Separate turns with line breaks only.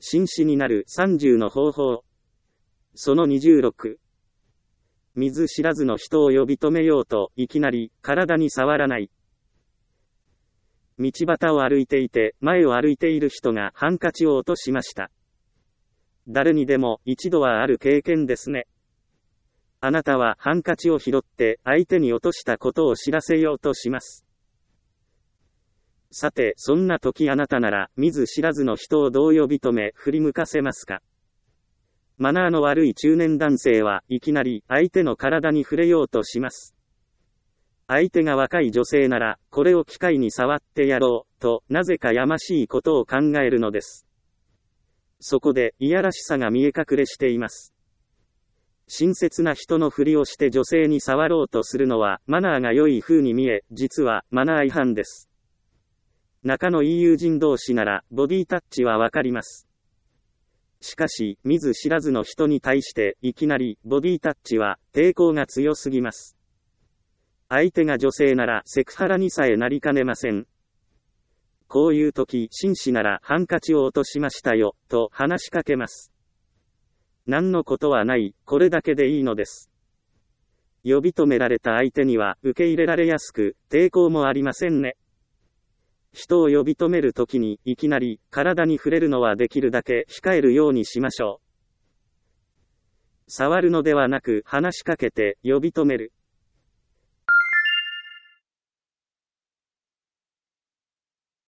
紳士になる30の方法。その26。見ず知らずの人を呼び止めようといきなり体に触らない。道端を歩いていて前を歩いている人がハンカチを落としました。誰にでも一度はある経験ですね。あなたはハンカチを拾って相手に落としたことを知らせようとします。さて、そんな時あなたなら見ず知らずの人をどう呼び止め振り向かせますか？マナーの悪い中年男性はいきなり相手の体に触れようとします。相手が若い女性なら、これを機会に触ってやろう、と、なぜかやましいことを考えるのです。そこで、いやらしさが見え隠れしています。親切な人のふりをして女性に触ろうとするのは、マナーが良い風に見え、実は、マナー違反です。仲のいい友人同士なら、ボディタッチはわかります。しかし、見ず知らずの人に対して、いきなり、ボディタッチは、抵抗が強すぎます。相手が女性ならセクハラにさえなりかねません。こういう時、紳士ならハンカチを落としましたよ、と話しかけます。何のことはない、これだけでいいのです。呼び止められた相手には受け入れられやすく、抵抗もありませんね。人を呼び止める時にいきなり体に触れるのはできるだけ控えるようにしましょう。触るのではなく話しかけて呼び止める。